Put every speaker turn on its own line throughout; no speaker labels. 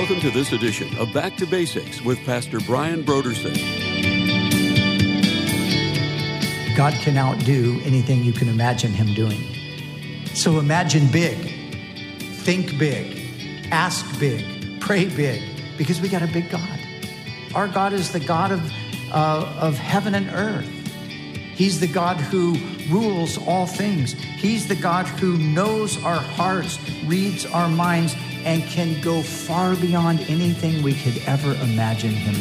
Welcome to this edition of Back to Basics with Pastor Brian Brodersen.
God can outdo anything you can imagine him doing. So imagine big, think big, ask big, pray big, because we got a big God. Our God is the God of heaven and earth. He's the God who rules all things. He's the God who knows our hearts, reads our minds, and can go far beyond anything we could ever imagine him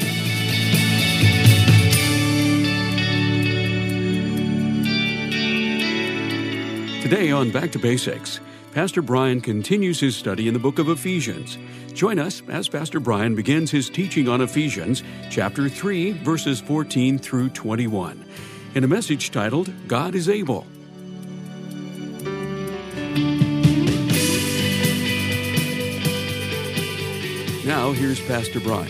doing.
Today on Back to Basics, Pastor Brian continues his study in the book of Ephesians. Join us as Pastor Brian begins his teaching on Ephesians, chapter 3, verses 14 through 21, in a message titled, God is Able. Now, here's Pastor Brian.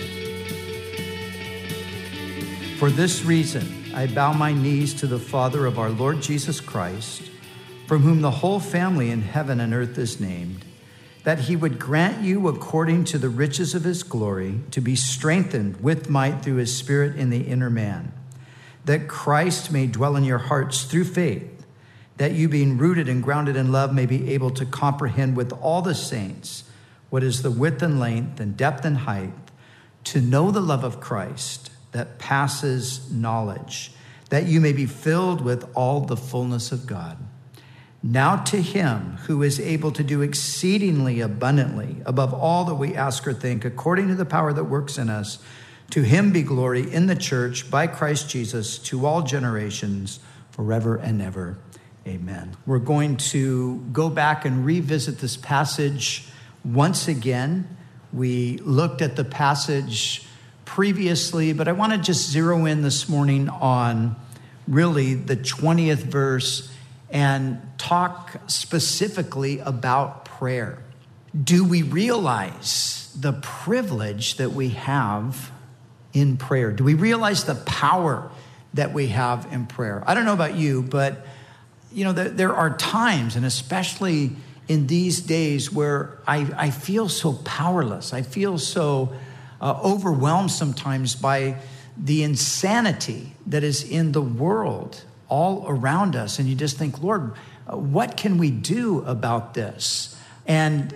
For this reason, I bow my knees to the Father of our Lord Jesus Christ, from whom the whole family in heaven and earth is named, that he would grant you, according to the riches of his glory, to be strengthened with might through his Spirit in the inner man, that Christ may dwell in your hearts through faith, that you, being rooted and grounded in love, may be able to comprehend with all the saints what is the width and length and depth and height, to know the love of Christ that passes knowledge, that you may be filled with all the fullness of God. Now to him who is able to do exceedingly abundantly above all that we ask or think, according to the power that works in us, to him be glory in the church by Christ Jesus to all generations, forever and ever. Amen. We're going to go back and revisit this passage once again. We looked at the passage previously, but I want to just zero in this morning on really the 20th verse and talk specifically about prayer. Do we realize the privilege that we have in prayer? Do we realize the power that we have in prayer? I don't know about you, but there are times, and especially in these days, where I feel so powerless. I feel so overwhelmed sometimes by the insanity that is in the world all around us. And you just think, Lord, what can we do about this? And,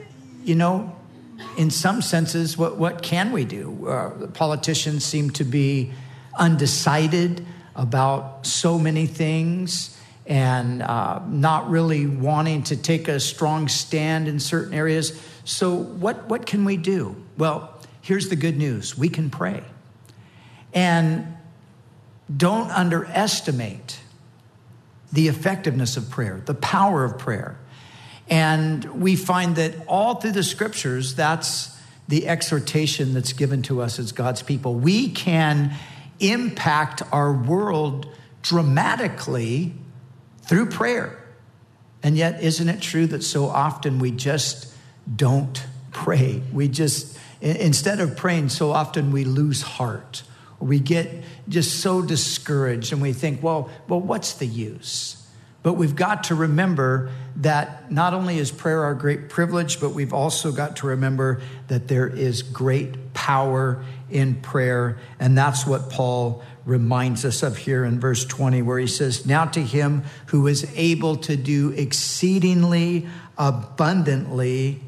in some senses, what can we do? The politicians seem to be undecided about so many things, and not really wanting to take a strong stand in certain areas. So what can we do? Well, here's the good news. We can pray. And don't underestimate the effectiveness of prayer, the power of prayer. And we find that all through the scriptures, that's the exhortation that's given to us as God's people. We can impact our world dramatically through prayer. And yet, isn't it true that so often we just don't pray? We just, instead of praying, so often we lose heart. We get just so discouraged and we think, well, what's the use? But we've got to remember that not only is prayer our great privilege, but we've also got to remember that there is great power in prayer. And that's what Paul reminds us of here in verse 20, where he says, now to him who is able to do exceedingly abundantly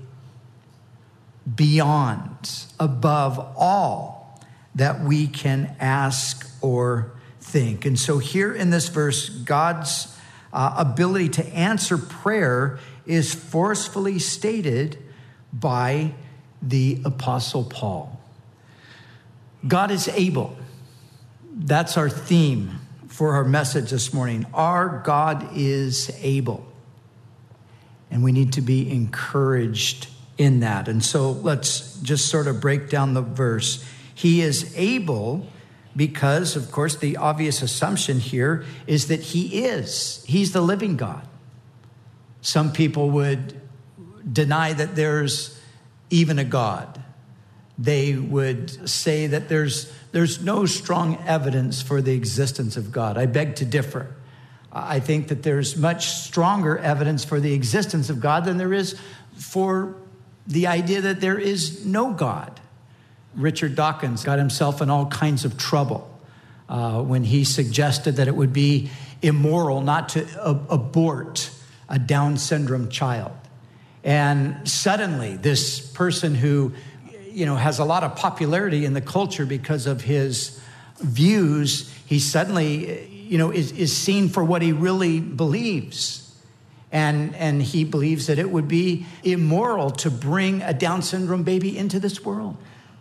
beyond, above all that we can ask or think. And so here in this verse, God's ability to answer prayer is forcefully stated by the Apostle Paul. God is able. That's our theme for our message this morning. Our God is able. And we need to be encouraged in that. And so let's just sort of break down the verse. He is able because, of course, the obvious assumption here is that he is. He's the living God. Some people would deny that there's even a God. They would say that there's no strong evidence for the existence of God. I beg to differ. I think that there's much stronger evidence for the existence of God than there is for the idea that there is no God. Richard Dawkins got himself in all kinds of trouble when he suggested that it would be immoral not to abort a Down syndrome child. And suddenly, this person who, has a lot of popularity in the culture because of his views, he suddenly, is seen for what he really believes. And he believes that it would be immoral to bring a Down syndrome baby into this world.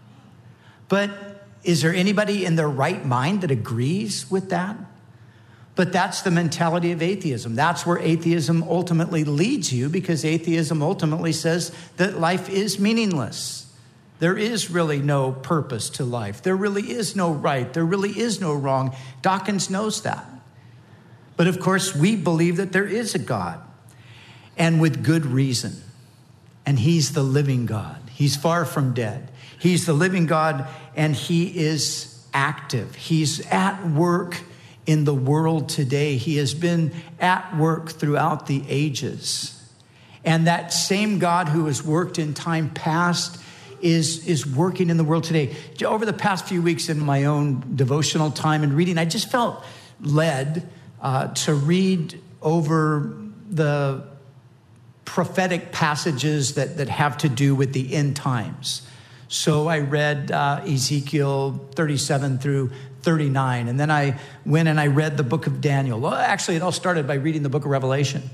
But is there anybody in their right mind that agrees with that? But that's the mentality of atheism. That's where atheism ultimately leads you, because atheism ultimately says that life is meaningless. There is really no purpose to life. There really is no right. There really is no wrong. Dawkins knows that. But of course, we believe that there is a God, and with good reason. And he's the living God. He's far from dead. He's the living God, and he is active. He's at work in the world today. He has been at work throughout the ages. And that same God who has worked in time past is working in the world today. Over the past few weeks in my own devotional time and reading, I just felt led to read over the prophetic passages that have to do with the end times. So I read Ezekiel 37 through 39. And then I went and I read the book of Daniel. Well, actually, it all started by reading the book of Revelation.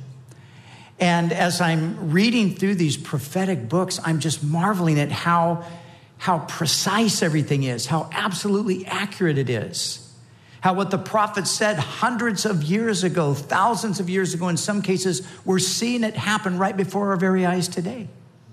And as I'm reading through these prophetic books, I'm just marveling at how precise everything is, how absolutely accurate it is. How what the prophet said hundreds of years ago, thousands of years ago, in some cases, we're seeing it happen right before our very eyes today.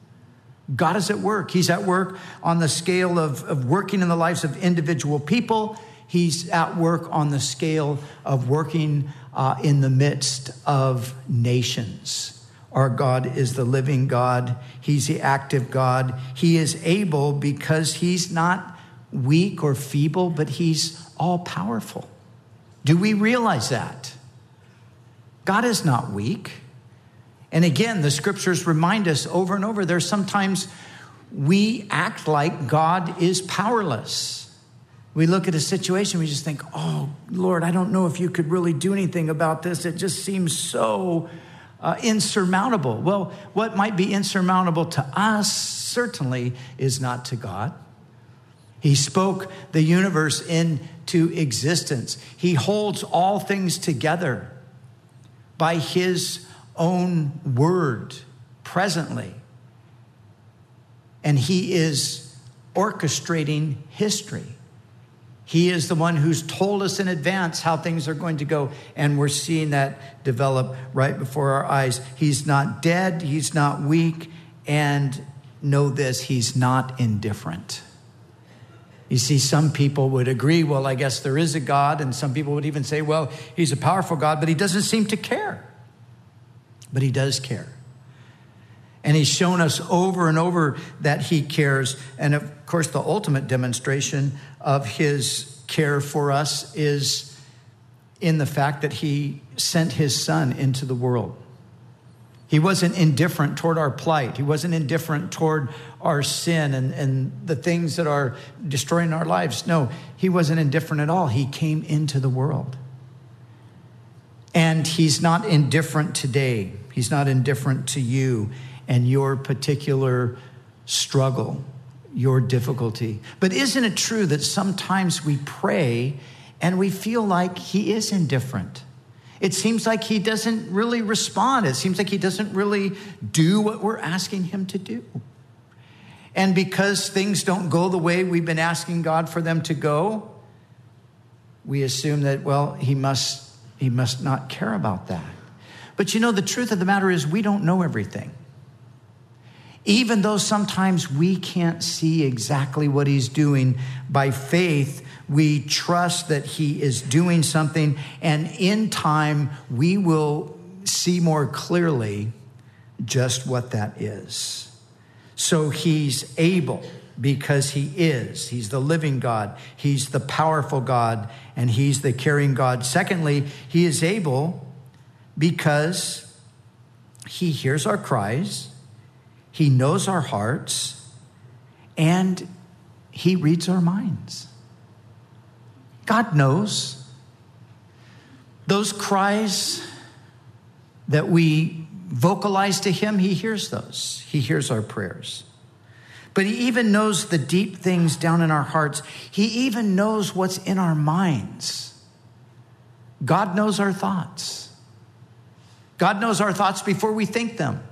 God is at work. He's at work on the scale of working in the lives of individual people. He's at work on the scale of working in the midst of nations. Our God is the living God. He's the active God. He is able because he's not weak or feeble, but he's all powerful. Do we realize that? God is not weak. And again, the scriptures remind us over and over, there's sometimes we act like God is powerless. We look at a situation, we just think, oh, Lord, I don't know if you could really do anything about this. It just seems so insurmountable. Well, what might be insurmountable to us certainly is not to God. He spoke the universe into existence. He holds all things together by his own word presently. And he is orchestrating history. He is the one who's told us in advance how things are going to go. And we're seeing that develop right before our eyes. He's not dead. He's not weak. And know this, he's not indifferent. You see, some people would agree, well, I guess there is a God. And some people would even say, well, he's a powerful God, but he doesn't seem to care. But he does care. And he's shown us over and over that he cares. And of course, the ultimate demonstration of his care for us is in the fact that he sent his son into the world. He wasn't indifferent toward our plight. He wasn't indifferent toward our sin and the things that are destroying our lives. No, he wasn't indifferent at all. He came into the world. And he's not indifferent today. He's not indifferent to you and your particular struggle, your difficulty. But isn't it true that sometimes we pray and we feel like he is indifferent? It seems like he doesn't really respond. It seems like he doesn't really do what we're asking him to do. And because things don't go the way we've been asking God for them to go, we assume that, well, he must not care about that. But you know, the truth of the matter is we don't know everything. Even though sometimes we can't see exactly what he's doing, by faith, we trust that he is doing something, and in time, we will see more clearly just what that is. So he's able because he is. He's the living God. He's the powerful God, and he's the caring God. Secondly, he is able because he hears our cries. He knows our hearts, and he reads our minds. God knows. Those cries that we vocalize to him, he hears those. He hears our prayers. But he even knows the deep things down in our hearts. He even knows what's in our minds. God knows our thoughts. God knows our thoughts before we think them.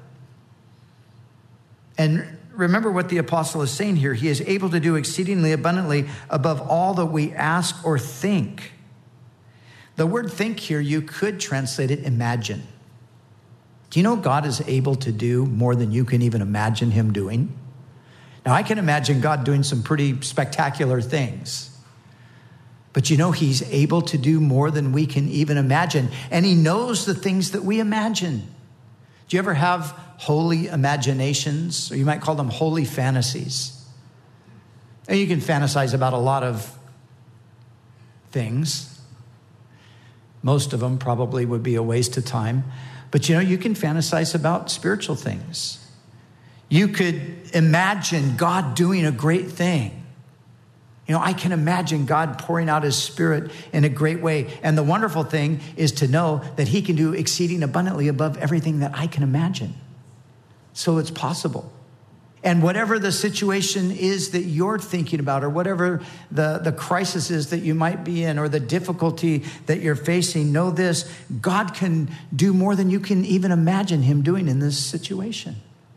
And remember what the apostle is saying here. He is able to do exceedingly abundantly above all that we ask or think. The word think here, you could translate it imagine. Do you know God is able to do more than you can even imagine him doing? Now, I can imagine God doing some pretty spectacular things. But you know, he's able to do more than we can even imagine. And he knows the things that we imagine. Do you ever have holy imaginations? Or you might call them holy fantasies. And you can fantasize about a lot of things. Most of them probably would be a waste of time. But you know, you can fantasize about spiritual things. You could imagine God doing a great thing. You know, I can imagine God pouring out his Spirit in a great way. And the wonderful thing is to know that he can do exceeding abundantly above everything that I can imagine. So it's possible. And whatever the situation is that you're thinking about, or whatever the crisis is that you might be in, or the difficulty that you're facing, know this: God can do more than you can even imagine him doing in this situation.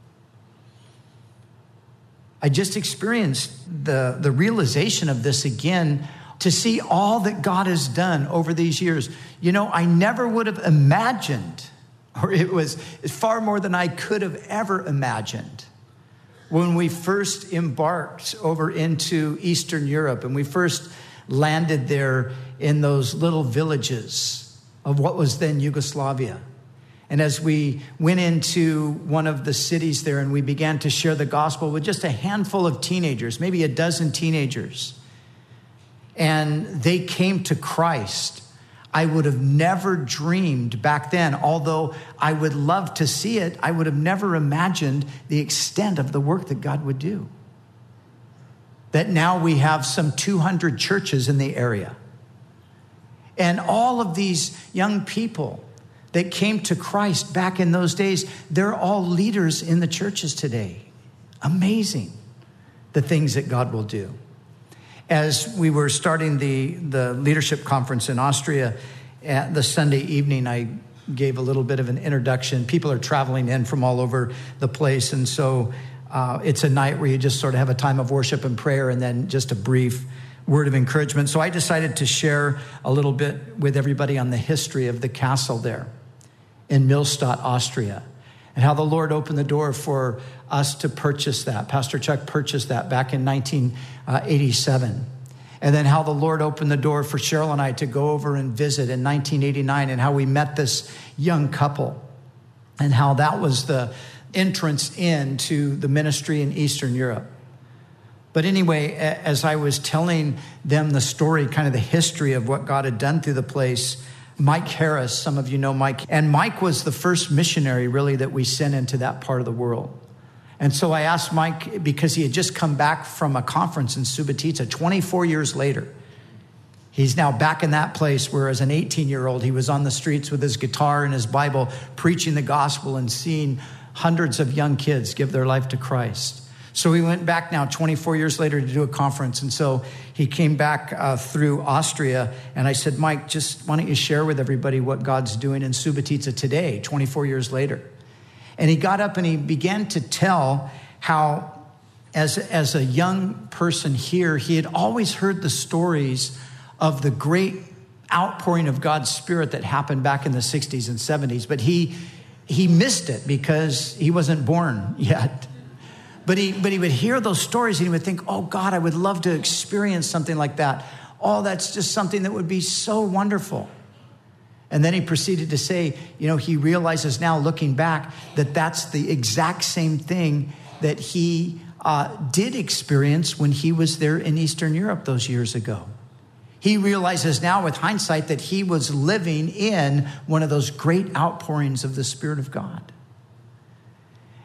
I just experienced the realization of this again, to see all that God has done over these years. You know, I never would have imagined, or it was far more than I could have ever imagined, when we first embarked over into Eastern Europe and we first landed there in those little villages of what was then Yugoslavia. And as we went into one of the cities there and we began to share the gospel with just a handful of teenagers, maybe a dozen teenagers, and they came to Christ, I would have never dreamed back then, although I would love to see it, I would have never imagined the extent of the work that God would do. That now we have some 200 churches in the area. And all of these young people that came to Christ back in those days, they're all leaders in the churches today. Amazing, the things that God will do. As we were starting the leadership conference in Austria, at the Sunday evening, I gave a little bit of an introduction. People are traveling in from all over the place, and so it's a night where you just sort of have a time of worship and prayer, and then just a brief word of encouragement. So I decided to share a little bit with everybody on the history of the castle there in Millstadt, Austria, and how the Lord opened the door for us to purchase that. Pastor Chuck purchased that back in 1987. And then how the Lord opened the door for Cheryl and I to go over and visit in 1989, and how we met this young couple, and how that was the entrance into the ministry in Eastern Europe. But anyway, as I was telling them the story, kind of the history of what God had done through the place, Mike Harris, some of you know Mike, and Mike was the first missionary really that we sent into that part of the world. And so I asked Mike, because he had just come back from a conference in Subotica 24 years later. He's now back in that place where as an 18-year-old, he was on the streets with his guitar and his Bible, preaching the gospel and seeing hundreds of young kids give their life to Christ. So we went back now 24 years later to do a conference. And so he came back through Austria. And I said, Mike, just why don't you share with everybody what God's doing in Subotica today, 24 years later. And he got up and he began to tell how, as a young person here, he had always heard the stories of the great outpouring of God's Spirit that happened back in the 60s and 70s. But he missed it because he wasn't born yet. But he would hear those stories and he would think, oh God, I would love to experience something like that. Oh, that's just something that would be so wonderful. And then he proceeded to say, you know, he realizes now looking back that that's the exact same thing that he did experience when he was there in Eastern Europe those years ago. He realizes now with hindsight that he was living in one of those great outpourings of the Spirit of God.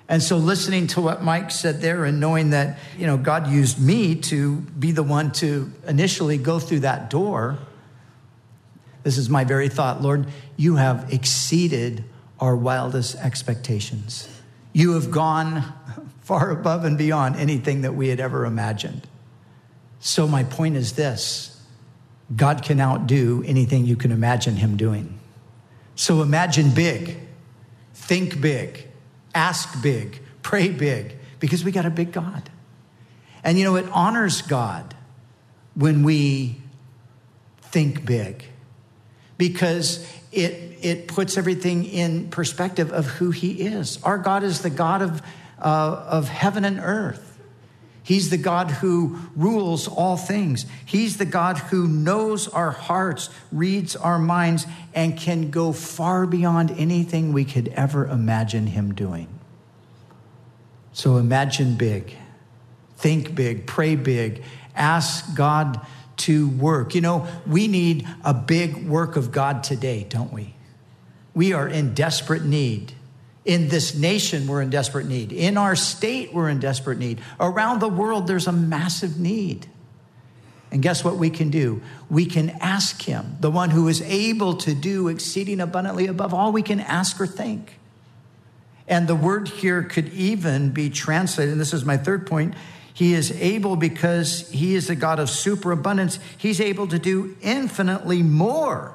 And so listening to what Mike said there and knowing that, God used me to be the one to initially go through that door, this is my very thought. Lord, you have exceeded our wildest expectations. You have gone far above and beyond anything that we had ever imagined. So my point is this: God can outdo anything you can imagine him doing. So imagine big, think big, ask big, pray big, because we got a big God. And it honors God when we think big, because it puts everything in perspective of who he is. Our God is the God of heaven and earth. He's the God who rules all things. He's the God who knows our hearts, reads our minds, and can go far beyond anything we could ever imagine him doing. So imagine big, think big, pray big, ask God to work. We need a big work of God today, don't we? We are in desperate need. In this nation, we're in desperate need. In our state, we're in desperate need. Around the world, there's a massive need. And guess what we can do? We can ask him, the one who is able to do exceeding abundantly above all we can ask or think. And the word here could even be translated, and this is my third point, he is able because he is the God of superabundance. He's able to do infinitely more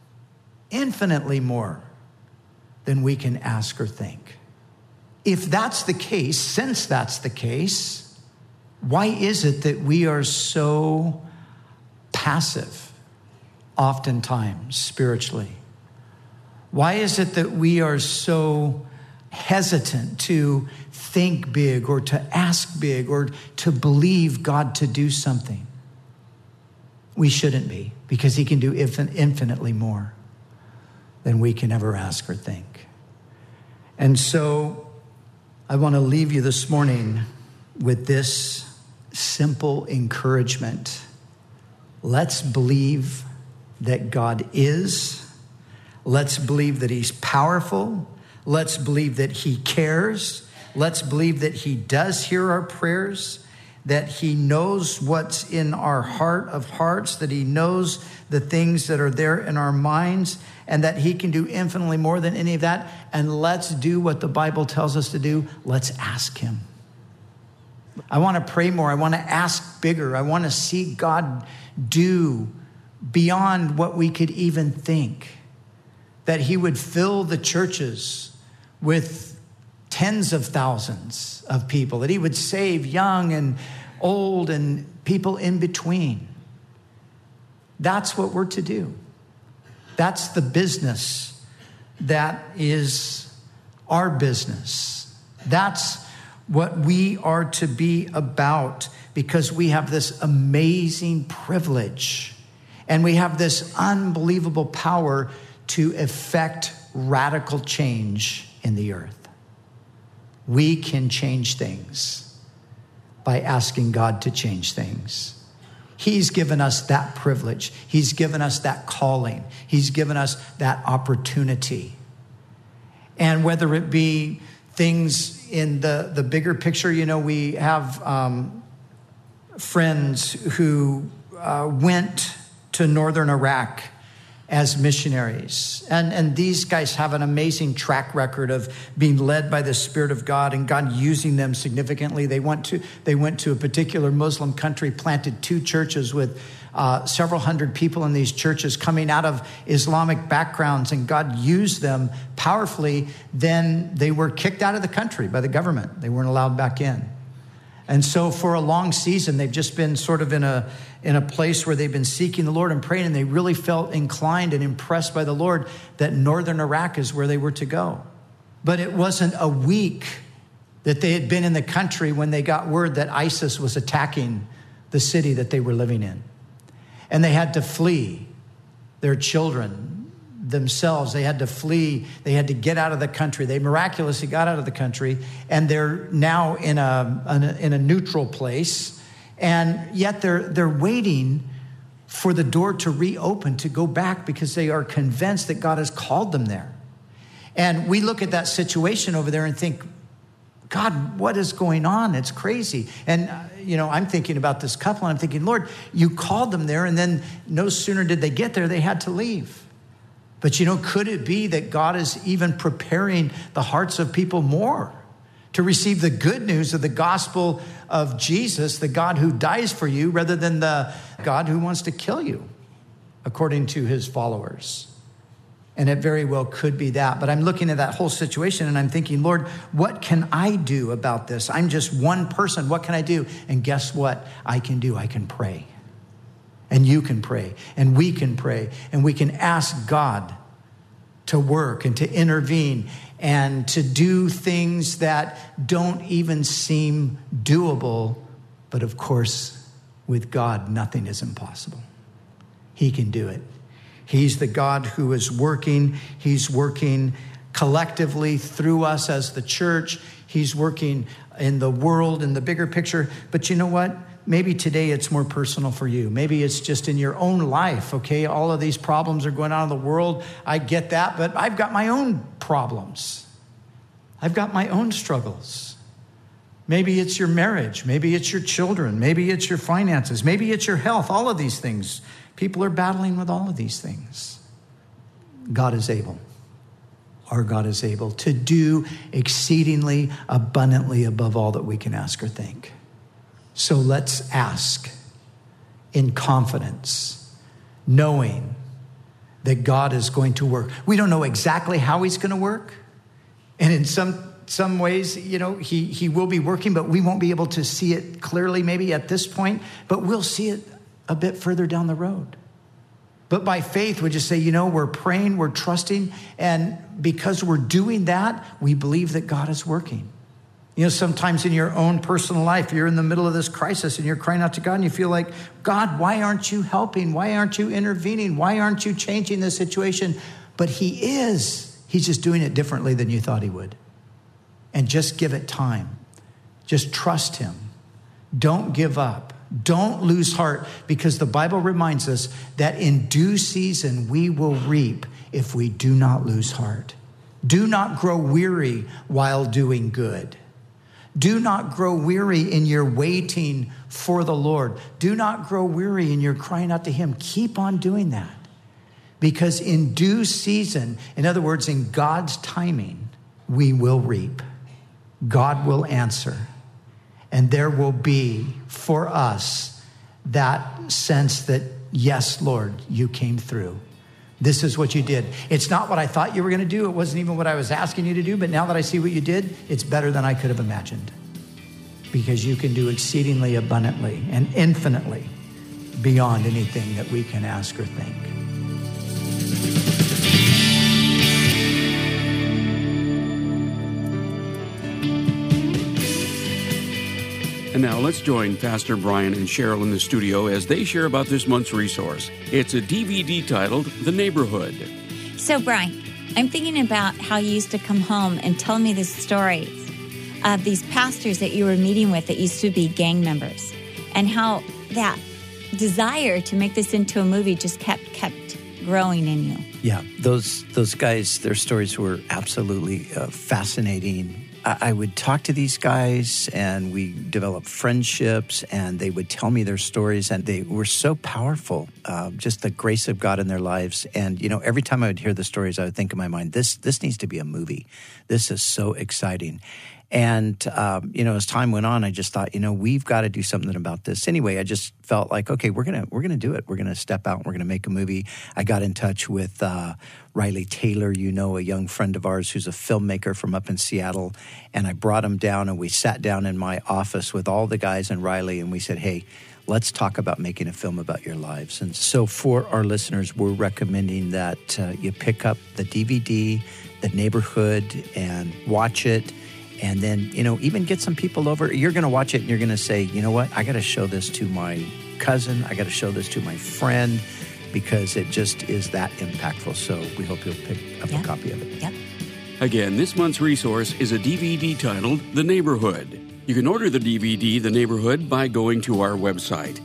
than we can ask or think. If that's the case, since that's the case, why is it that we are so passive oftentimes spiritually? Why is it that we are so hesitant to think big or to ask big or to believe God to do something? We shouldn't be, because he can do infinitely more than we can ever ask or think. And so I want to leave you this morning with this simple encouragement. Let's believe that God is. Let's believe that he's powerful. Let's believe that he cares. Let's believe that he does hear our prayers, that he knows what's in our heart of hearts, that he knows the things that are there in our minds, and that he can do infinitely more than any of that. And let's do what the Bible tells us to do. Let's ask him. I want to pray more. I want to ask bigger. I want to see God do beyond what we could even think. That he would fill the churches with tens of thousands of people. That he would save young and old and people in between. That's what we're to do. That's the business that is our business. That's what we are to be about, because we have this amazing privilege and we have this unbelievable power to effect radical change in the earth. We can change things by asking God to change things. He's given us that privilege. He's given us that calling. He's given us that opportunity. And whether it be things in the bigger picture, we have friends who went to northern Iraq as missionaries. And these guys have an amazing track record of being led by the Spirit of God and God using them significantly. They went to a particular Muslim country, planted 2 churches with several hundred people in these churches coming out of Islamic backgrounds, and God used them powerfully. Then they were kicked out of the country by the government. They weren't allowed back in. And so for a long season, they've just been sort of in a place where they've been seeking the Lord and praying, and they really felt inclined and impressed by the Lord that northern Iraq is where they were to go. But it wasn't a week that they had been in the country when they got word that ISIS was attacking the city that they were living in. And they had to flee. Their children, themselves, they had to flee. They had to get out of the country. They miraculously got out of the country, and they're now in a neutral place. And yet they're waiting for the door to reopen to go back, because they are convinced that God has called them there. And we look at that situation over there and think, God, what is going on? It's crazy. And, I'm thinking about this couple, and I'm thinking, Lord, you called them there, and then no sooner did they get there, they had to leave. But, could it be that God is even preparing the hearts of people more to receive the good news of the gospel of Jesus, the God who dies for you, rather than the God who wants to kill you, according to his followers? And it very well could be that. But I'm looking at that whole situation and I'm thinking, Lord, what can I do about this? I'm just one person. What can I do? And guess what I can do? I can pray. And you can pray. And we can pray. And we can ask God to work and to intervene and to do things that don't even seem doable. But of course, with God, nothing is impossible. He can do it. He's the God who is working. He's working collectively through us as the church. He's working in the world, in the bigger picture. But you know what? Maybe today it's more personal for you. Maybe it's just in your own life, okay? All of these problems are going on in the world. I get that, but I've got my own problems. I've got my own struggles. Maybe it's your marriage. Maybe it's your children. Maybe it's your finances. Maybe it's your health. All of these things. People are battling with all of these things. God is able. Our God is able to do exceedingly abundantly above all that we can ask or think. So let's ask in confidence, knowing that God is going to work. We don't know exactly how he's going to work. And in some ways, he will be working, but we won't be able to see it clearly maybe at this point, but we'll see it a bit further down the road. But by faith, we just say, we're praying, we're trusting, and because we're doing that, we believe that God is working. Sometimes in your own personal life, you're in the middle of this crisis and you're crying out to God and you feel like, God, why aren't you helping? Why aren't you intervening? Why aren't you changing the situation? But he is. He's just doing it differently than you thought he would. And just give it time. Just trust him. Don't give up. Don't lose heart, because the Bible reminds us that in due season we will reap if we do not lose heart. Do not grow weary while doing good. Do not grow weary in your waiting for the Lord. Do not grow weary in your crying out to him. Keep on doing that, because in due season, in other words, in God's timing, we will reap. God will answer. And there will be for us that sense that, yes, Lord, you came through. This is what you did. It's not what I thought you were going to do. It wasn't even what I was asking you to do. But now that I see what you did, it's better than I could have imagined. Because you can do exceedingly abundantly and infinitely beyond anything that we can ask or think.
And now let's join Pastor Brian and Cheryl in the studio as they share about this month's resource. It's a DVD titled The Neighborhood.
So, Brian, I'm thinking about how you used to come home and tell me the stories of these pastors that you were meeting with that used to be gang members, and how that desire to make this into a movie just kept growing in you.
Yeah, those guys, their stories were absolutely fascinating. I would talk to these guys and we developed friendships, and they would tell me their stories, and they were so powerful, just the grace of God in their lives. And, every time I would hear the stories, I would think in my mind, this needs to be a movie. This is so exciting. And, as time went on, I just thought, we've got to do something about this. Anyway, I just felt like, okay, we're going to do it. We're going to step out and we're going to make a movie. I got in touch with Riley Taylor, a young friend of ours who's a filmmaker from up in Seattle. And I brought him down, and we sat down in my office with all the guys and Riley, and we said, hey, let's talk about making a film about your lives. And so for our listeners, we're recommending that you pick up the DVD, The Neighborhood, and watch it. And then, even get some people over. You're going to watch it and you're going to say, you know what? I got to show this to my cousin. I got to show this to my friend, because it just is that impactful. So we hope you'll pick up a copy of it.
Yep.
Again, this month's resource is a DVD titled The Neighborhood. You can order the DVD, The Neighborhood, by going to our website,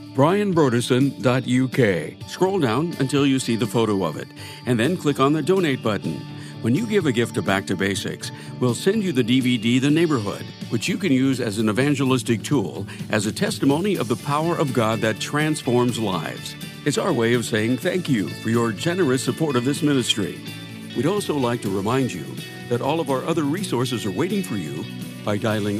brianbrodesson.uk. Scroll down until you see the photo of it, and then click on the donate button. When you give a gift to Back to Basics, we'll send you the DVD, The Neighborhood, which you can use as an evangelistic tool as a testimony of the power of God that transforms lives. It's our way of saying thank you for your generous support of this ministry. We'd also like to remind you that all of our other resources are waiting for you by dialing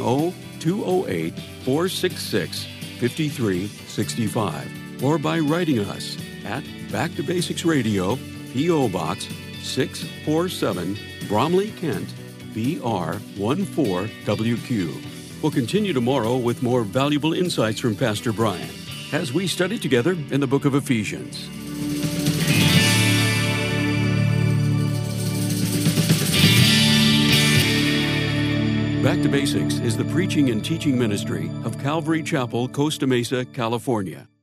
0208-466-5365 or by writing us at Back to Basics Radio, P.O. Box 647, Bromley, Kent, BR14WQ. We'll continue tomorrow with more valuable insights from Pastor Brian as we study together in the book of Ephesians. Back to Basics is the preaching and teaching ministry of Calvary Chapel, Costa Mesa, California.